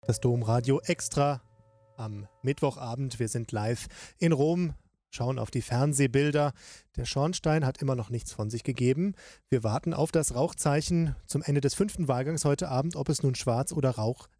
Das Domradio Extra am Mittwochabend. Wir sind live in Rom, schauen auf die Fernsehbilder. Der Schornstein hat immer noch nichts von sich gegeben. Wir warten auf das Rauchzeichen zum Ende des 5. Wahlgangs heute Abend, ob es nun schwarz oder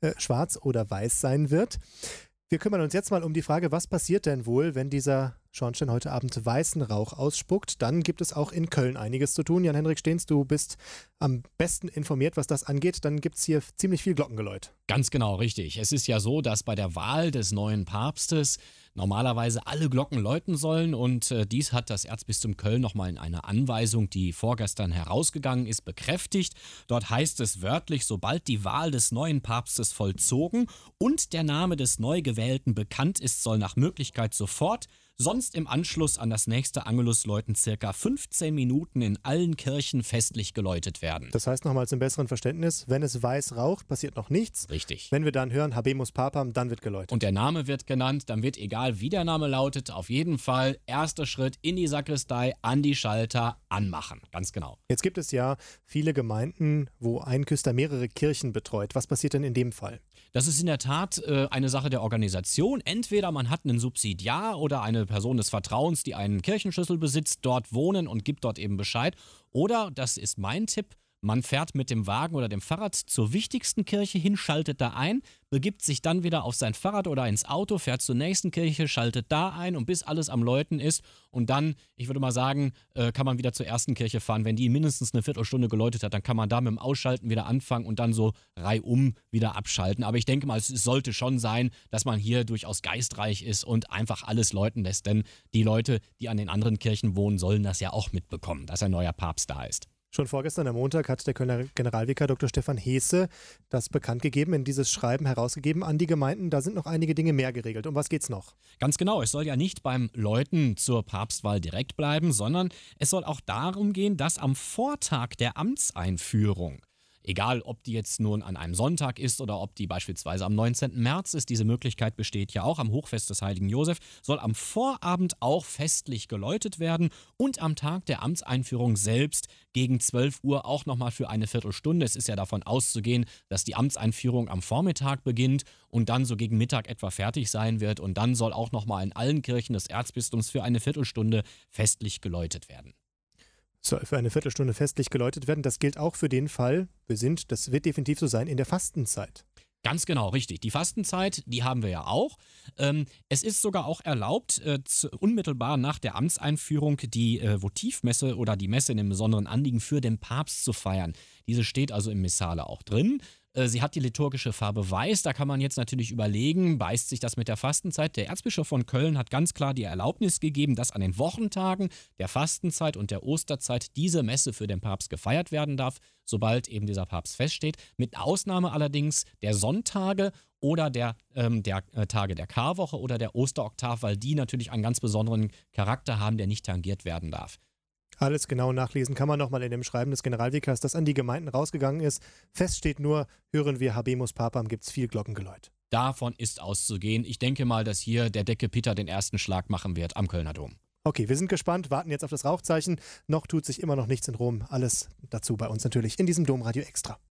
weiß sein wird. Wir kümmern uns jetzt mal um die Frage, was passiert denn wohl, wenn dieser Schornstein heute Abend weißen Rauch ausspuckt? Dann gibt es auch in Köln einiges zu tun. Jan-Henrik Stehns, du bist am besten informiert, was das angeht. Dann gibt es hier ziemlich viel Glockengeläut. Ganz genau, richtig. Es ist ja so, dass bei der Wahl des neuen Papstes normalerweise alle Glocken läuten sollen und dies hat das Erzbistum Köln nochmal in einer Anweisung, die vorgestern herausgegangen ist, bekräftigt. Dort heißt es wörtlich, sobald die Wahl des neuen Papstes vollzogen und der Name des neu gewählten bekannt ist, soll nach Möglichkeit sofort, sonst im Anschluss an das nächste Angelusläuten circa 15 Minuten in allen Kirchen festlich geläutet werden. Das heißt nochmal zum besseren Verständnis, wenn es weiß raucht, passiert noch nichts. Richtig. Wenn wir dann hören, Habemus Papam, dann wird geläutet. Und der Name wird genannt, dann wird egal wie der Name lautet, auf jeden Fall erster Schritt in die Sakristei, an die Schalter, anmachen. Ganz genau. Jetzt gibt es ja viele Gemeinden, wo ein Küster mehrere Kirchen betreut. Was passiert denn in dem Fall? Das ist in der Tat eine Sache der Organisation. Entweder man hat einen Subsidiar oder eine Person des Vertrauens, die einen Kirchenschlüssel besitzt, dort wohnen und gibt dort eben Bescheid. Oder, das ist mein Tipp, man fährt mit dem Wagen oder dem Fahrrad zur wichtigsten Kirche hin, schaltet da ein, begibt sich dann wieder auf sein Fahrrad oder ins Auto, fährt zur nächsten Kirche, schaltet da ein und bis alles am Läuten ist. Und dann, ich würde mal sagen, kann man wieder zur ersten Kirche fahren. Wenn die mindestens eine Viertelstunde geläutet hat, dann kann man da mit dem Ausschalten wieder anfangen und dann so reihum wieder abschalten. Aber ich denke mal, es sollte schon sein, dass man hier durchaus geistreich ist und einfach alles läuten lässt. Denn die Leute, die an den anderen Kirchen wohnen, sollen das ja auch mitbekommen, dass ein neuer Papst da ist. Schon vorgestern am Montag hat der Kölner Generalvikar Dr. Stefan Heese das bekannt gegeben, in dieses Schreiben herausgegeben an die Gemeinden. Da sind noch einige Dinge mehr geregelt. Um was geht's noch? Ganz genau, es soll ja nicht beim Läuten zur Papstwahl direkt bleiben, sondern es soll auch darum gehen, dass am Vortag der Amtseinführung, egal, ob die jetzt nun an einem Sonntag ist oder ob die beispielsweise am 19. März ist, diese Möglichkeit besteht ja auch am Hochfest des Heiligen Josef, soll am Vorabend auch festlich geläutet werden und am Tag der Amtseinführung selbst gegen 12 Uhr auch nochmal für eine Viertelstunde. Es ist ja davon auszugehen, dass die Amtseinführung am Vormittag beginnt und dann so gegen Mittag etwa fertig sein wird und dann soll auch nochmal in allen Kirchen des Erzbistums für eine Viertelstunde festlich geläutet werden. Soll für eine Viertelstunde festlich geläutet werden. Das gilt auch für den Fall, das wird definitiv so sein, in der Fastenzeit. Ganz genau, richtig. Die Fastenzeit, die haben wir ja auch. Es ist sogar auch erlaubt, unmittelbar nach der Amtseinführung die Votivmesse oder die Messe in einem besonderen Anliegen für den Papst zu feiern. Diese steht also im Missale auch drin. Sie hat die liturgische Farbe weiß. Da kann man jetzt natürlich überlegen, beißt sich das mit der Fastenzeit? Der Erzbischof von Köln hat ganz klar die Erlaubnis gegeben, dass an den Wochentagen der Fastenzeit und der Osterzeit diese Messe für den Papst gefeiert werden darf, sobald eben dieser Papst feststeht. Mit Ausnahme allerdings der Sonntage oder der Tage der Karwoche oder der Osteroktav, weil die natürlich einen ganz besonderen Charakter haben, der nicht tangiert werden darf. Alles genau nachlesen kann man nochmal in dem Schreiben des Generalvikars, das an die Gemeinden rausgegangen ist. Fest steht nur, hören wir Habemus Papam, gibt's viel Glockengeläut. Davon ist auszugehen. Ich denke mal, dass hier der Decke Peter den ersten Schlag machen wird am Kölner Dom. Okay, wir sind gespannt, warten jetzt auf das Rauchzeichen. Noch tut sich immer noch nichts in Rom. Alles dazu bei uns natürlich in diesem Domradio Extra.